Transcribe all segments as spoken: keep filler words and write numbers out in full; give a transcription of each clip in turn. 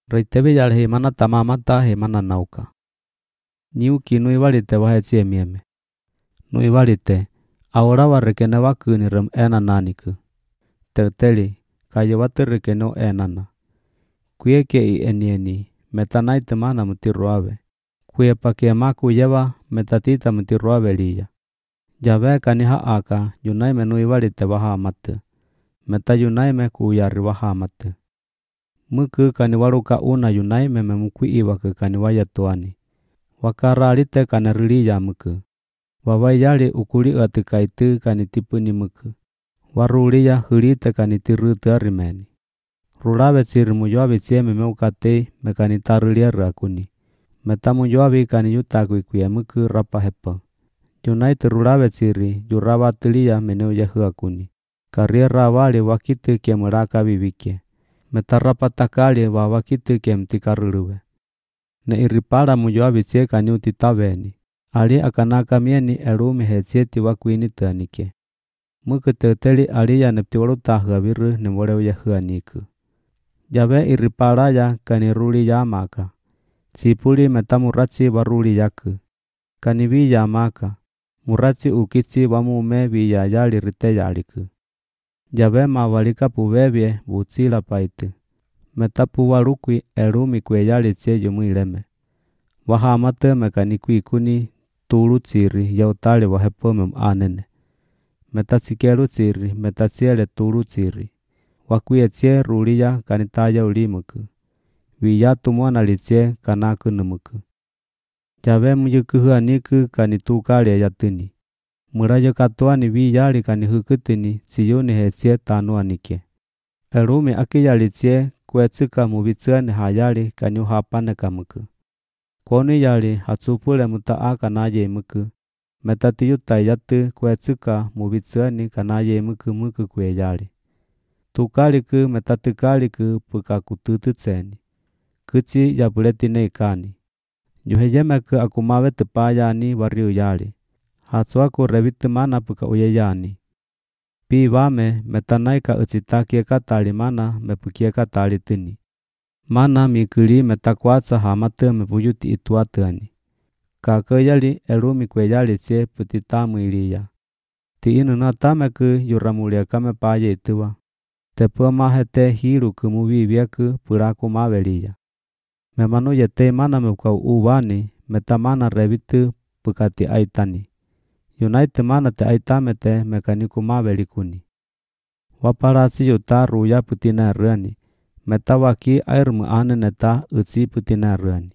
Reitebe yale he mana tamamata he mana nauka. Niuki nui valite vahetsie mieme. Nui valite, aorava rekene wakuni rem ena naniku. Teuteli, kayewate rekeno enana. Kueke i enieni, metanaite mana mutiruave. Kuye pakia maku yewa, metatita mutiruave liya. Jabe kaniha aka, yunaime nui valite vahamate. Meta yunaime kuyari vahamate. Muku kaniwaruka una yunaime memukui iwake kaniwaya tuani. Wakara alite kanariliya muku. Wawai yali ukuli ati kaitu kanitipuni muku. Waruliya hulite kanitirutu arimeni. Rulawe tsiri mujoabi tsieme meukatei mekanitarilia rakuni. Meta mujoabi kaniyutaku kuye muku rapa hepa. Yunaite rulawe tsiri jurawatiliya meneu yahuakuni. Kariera wali wakitu kie meraka bibike. Meta rapa takali wa wakitu kie mtikaruluwe. Ne iripala mujoabi tsie kaniuti tabeni. Ali akanaka mieni elumi hetsieti wakuini tanike. Muku teuteli aliya neptiwalu tahua biru nemoleu yahuaniku. Jabe iripalaya kaniruli yamaka. Tsipuli meta muratsi waruli yaku. Kanibi yamaka. Muratsi ukitsi wamume biya yali rite yaliku. Jabe mawalika pubebye butsila paitu. Meta puwalukui elumi kwe yali tsie yumuileme. Wahamate mekanikui kuni tulu tsiri yautali wahepo mem anene. Meta tsikelu tsiri meta tsiele tulu tsiri. Wakuye tsie ruliya kanitaya ulimuku. Wiyatu mwana litsie kanaku numuku. Jabe muyukuhua niku kanitukali yatuni. Murayo katuani wiyali kanihukutuni tsiyuni hetsie tanuanike. Elumi akiyali tsie kuetsika mubitsuani hayali kaniuhapane kamuku. Koni yali hatsupule mutaa kanaye muku. Metatiyutai yatu kuetsika mubitsuani kanaye muku muku kwe yali. Tukaliku metatukaliku puka kututu tseni. Kutsi yabuletine ikani. Yuheyemeku akumawe tupayani wariu yali. Hatsuaku revitu mana puka uyeyani. Pi wame metanaika utsitakie katali mana mepukie katali tini. Mana mikuli metakwatsa hamate mepuyuti ituatuani. Kakayali elumi kwe yali tsie putitamu iliya. Ti inu natameku yuramulia kame paye ituwa. Tepua mahete hiru kumubibieku puraku maveliya. Memanu yete mana mepukau uwani metamana revitu pukati aitani. Yunaite mana te aitamete mekaniku mavelikuni. Waparasi yutaru ya putina rani. Metawaki airmu aneneta utsi putina rani.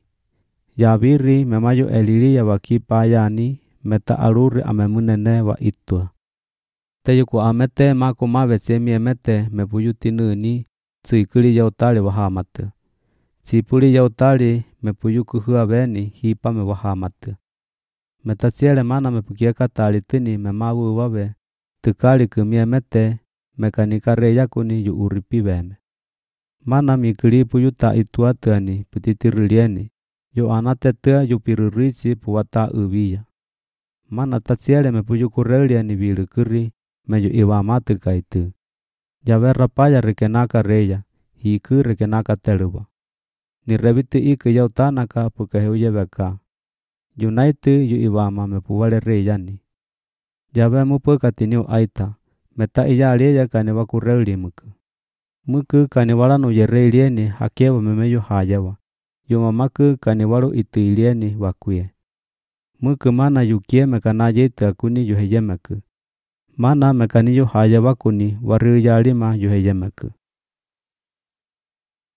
Yabiri memayu eliliya waki payani meta aluri amemunene wa itua. Teyuku amete maku mavetsemi emete mepuyuti nuni tsuikuli yautali wahamatu. Tsipuli yautali mepuyuku hua beni hipa me wahamatu. Metatsiele mana mepukieka tali tini memawu wabe. Tukali kumiemete mekanikare yakuni yu uripi beme. Mana mikili puyuta ituatuani putitirilieni. Yu anate tua yu pirurici puwata ubiya. Mana tatsiele mepuyuku reliani bilukuri meyu iwamatu kaitu. Jabe rapaya rekenaka reya. Hiku rekenaka teluba. Ni rebitu iku yautanaka pukahewiyebeka. Yunaitu yu iwama mepuwale reyani. Jabe mupu katiniu aita. Meta iya aliya kaniwaku reuli muku. Muku kaniwalanu yerelieni hakewa memeyu hayawa. Yumamaku kaniwalu itu ilieni wakuye. Muku mana yukie mekanaye itu akuni yuheyemeku. Mana mekaniyu hayawa kuni wariu yalima yuheyemeku.